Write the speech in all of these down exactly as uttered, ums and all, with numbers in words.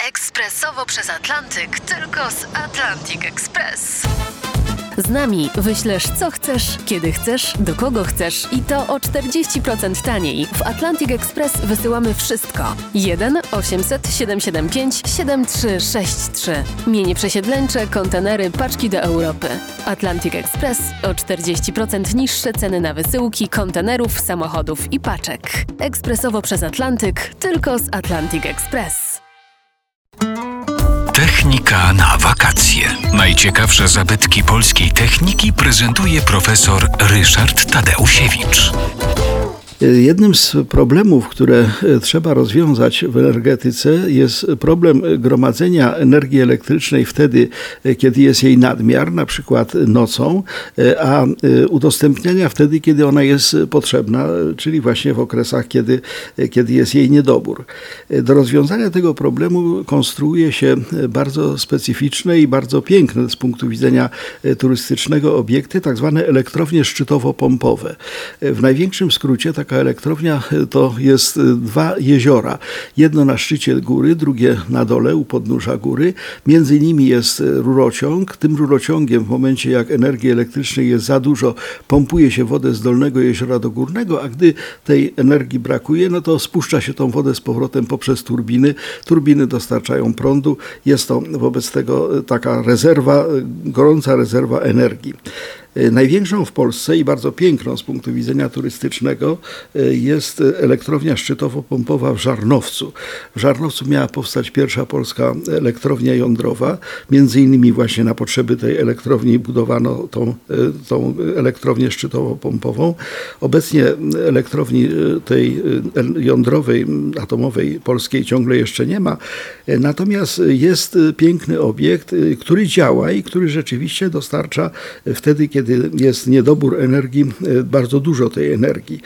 Ekspresowo przez Atlantyk, tylko z Atlantic Express. Z nami wyślesz co chcesz, kiedy chcesz, do kogo chcesz i to o czterdzieści procent taniej. W Atlantic Express wysyłamy wszystko. jeden osiemset siedemset siedemdziesiąt pięć siedemdziesiąt trzy sześćdziesiąt trzy. Mienie przesiedleńcze, kontenery, paczki do Europy. Atlantic Express o czterdzieści procent niższe ceny na wysyłki, kontenerów, samochodów i paczek. Ekspresowo przez Atlantyk, tylko z Atlantic Express. Technika na wakacje. Najciekawsze zabytki polskiej techniki prezentuje profesor Ryszard Tadeusiewicz. Jednym z problemów, które trzeba rozwiązać w energetyce, jest problem gromadzenia energii elektrycznej wtedy, kiedy jest jej nadmiar, na przykład nocą, a udostępniania wtedy, kiedy ona jest potrzebna, czyli właśnie w okresach, kiedy, kiedy jest jej niedobór. Do rozwiązania tego problemu konstruuje się bardzo specyficzne i bardzo piękne z punktu widzenia turystycznego obiekty, tak zwane elektrownie szczytowo-pompowe. W największym skrócie taka elektrownia to jest dwa jeziora. Jedno na szczycie góry, drugie na dole u podnóża góry. Między nimi jest rurociąg. Tym rurociągiem w momencie, jak energii elektrycznej jest za dużo, pompuje się wodę z dolnego jeziora do górnego, a gdy tej energii brakuje, no to spuszcza się tą wodę z powrotem poprzez turbiny. Turbiny dostarczają prądu. Jest to wobec tego taka rezerwa, gorąca rezerwa energii. Największą w Polsce i bardzo piękną z punktu widzenia turystycznego jest elektrownia szczytowo-pompowa w Żarnowcu. W Żarnowcu miała powstać pierwsza polska elektrownia jądrowa. Między innymi właśnie na potrzeby tej elektrowni budowano tą, tą elektrownię szczytowo-pompową. Obecnie elektrowni tej jądrowej, atomowej polskiej ciągle jeszcze nie ma. Natomiast jest piękny obiekt, który działa i który rzeczywiście dostarcza wtedy, kiedy kiedy jest niedobór energii, bardzo dużo tej energii.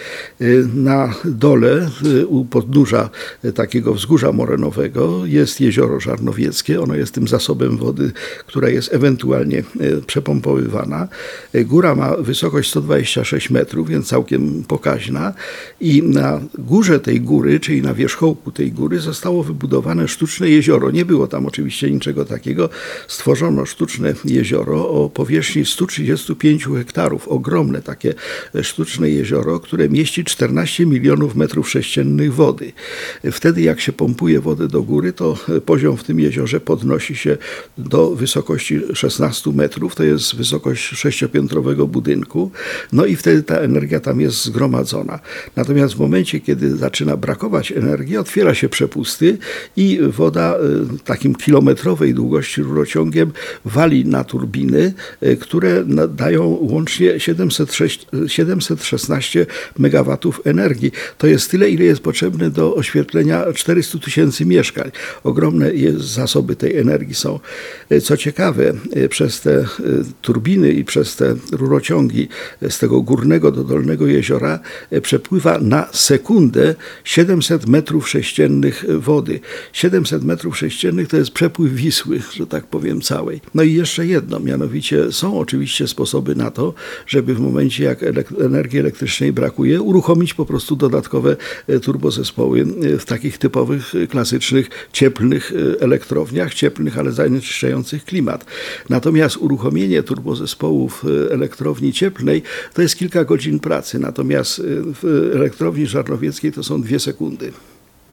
Na dole, u podnóża takiego wzgórza morenowego jest jezioro Żarnowieckie. Ono jest tym zasobem wody, która jest ewentualnie przepompowywana. Góra ma wysokość sto dwadzieścia sześć metrów, więc całkiem pokaźna. I na górze tej góry, czyli na wierzchołku tej góry, zostało wybudowane sztuczne jezioro. Nie było tam oczywiście niczego takiego. Stworzono sztuczne jezioro o powierzchni sto trzydzieści pięć hektarów. Ogromne takie sztuczne jezioro, które mieści czternaście milionów metrów sześciennych wody. Wtedy jak się pompuje wodę do góry, to poziom w tym jeziorze podnosi się do wysokości szesnastu metrów. To jest wysokość sześciopiętrowego budynku. No i wtedy ta energia tam jest zgromadzona. Natomiast w momencie, kiedy zaczyna brakować energii, otwiera się przepusty i woda takim kilometrowej długości rurociągiem wali na turbiny, które dają łącznie siedemset szesnaście megawatów energii. To jest tyle, ile jest potrzebne do oświetlenia czterystu tysięcy mieszkań. Ogromne zasoby tej energii są. Co ciekawe, przez te turbiny i przez te rurociągi z tego górnego do dolnego jeziora przepływa na sekundę siedemset metrów sześciennych wody. siedemset metrów sześciennych to jest przepływ Wisły, że tak powiem, całej. No i jeszcze jedno, mianowicie są oczywiście sposoby na to, żeby w momencie, jak energii elektrycznej brakuje, uruchomić po prostu dodatkowe turbozespoły w takich typowych, klasycznych, cieplnych elektrowniach, cieplnych, ale zanieczyszczających klimat. Natomiast uruchomienie turbozespołów elektrowni cieplnej to jest kilka godzin pracy, natomiast w elektrowni żarnowieckiej to są dwie sekundy.